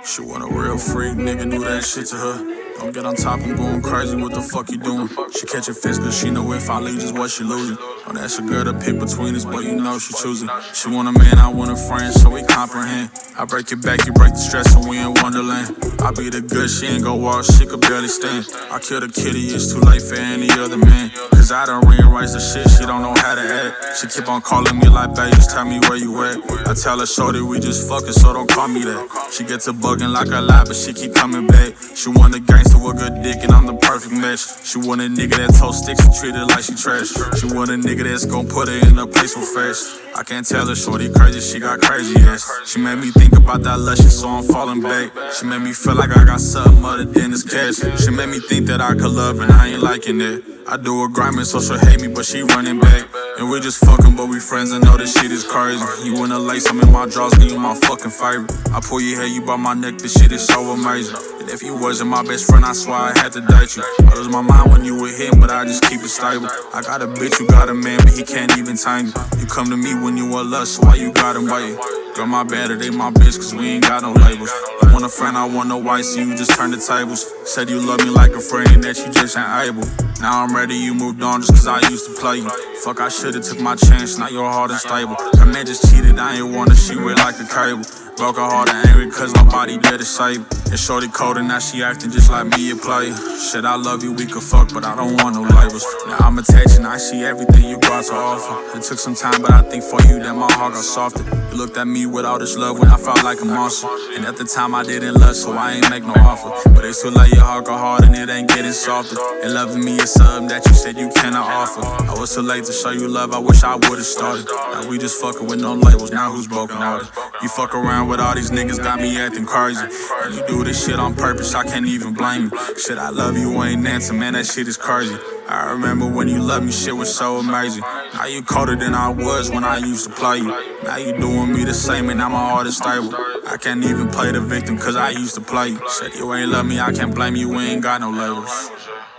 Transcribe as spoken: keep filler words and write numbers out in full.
She want a real freak, nigga, do that shit to her. Don't get on top, I'm going crazy, what the fuck you doing? She catch a fist cause she know if I leave just what she losing. Don't ask a girl to pick between us, but you know she choosing. She want a man, I want a friend, so we comprehend. I break your back, you break the stress, and we in Wonderland. I be the good, she ain't gon' walk, she could barely stand. I kill the kitty, it's too late for any other man. Cause I done rewrite the shit, she don't know how to act. She keep on calling me like, babe, just tell me where you at. I tell her, shorty, we just fucking, so don't call me that. She gets to bugging like a lie, but she keep coming back. She want a gangster with good dick, and I'm the perfect match. She want a nigga that told sticks and treat her like she trash. She want a nigga that's gon' put her in a place real fast. I can't tell her, shorty crazy, she got crazy ass. She made me think about that luscious, so I'm falling back. She made me feel like I got something other than this cash. She made me think that I could love and I ain't liking it. I do a grinding, so she'll hate me, but she running back. And we just fucking, but we friends and know this shit is crazy. You wanna lace, I'm in my drawers, and you my fucking favorite. I pull your hair, you by my neck, this shit is so amazing. And if you wasn't my best friend, I swear I had to date you. I lose my mind when you with him, but I just keep it stable. I got a bitch, you got a man, but he can't even tame you. You come to me when you a lust, so why you got him by you? Girl, my bad, it ain't my bitch, cause we ain't got no labels. I want a friend, I want no wife, so you just turn the tables. Said you love me like a friend, and that you just ain't able. Now I'm ready, you moved on just cause I used to play you. Fuck, I should've took my chance, now your heart is stable. Her man just cheated, I ain't wanna, she with like a cable. Broke her heart and angry cause nobody there to save. And shorty cold and now she acting just like me, a player. Shit, I love you, we could fuck, but I don't want no labels. Now I'm attached and I see everything you got to offer. It took some time, but I think for you that my heart got softer. You looked at me with all this love when I felt like a monster. And at the time I didn't love, so I ain't make no offer. But it's too late, your heart got hard and it ain't getting softer. And loving me is something that you said you cannot offer. I was too late to show you love, I wish I would've started. Now we just fucking with no labels, now who's broken hearted? You fuck around with all these niggas, got me acting crazy. And you do this shit on purpose, I can't even blame you. Shit, I love you, ain't answer, man, that shit is crazy. I remember when you loved me, shit was so amazing. Now you colder than I was when I used to play you. Now you doing me the same and now my heart is stable. I can't even play the victim cause I used to play you. Said you ain't love me, I can't blame you, we ain't got no labels.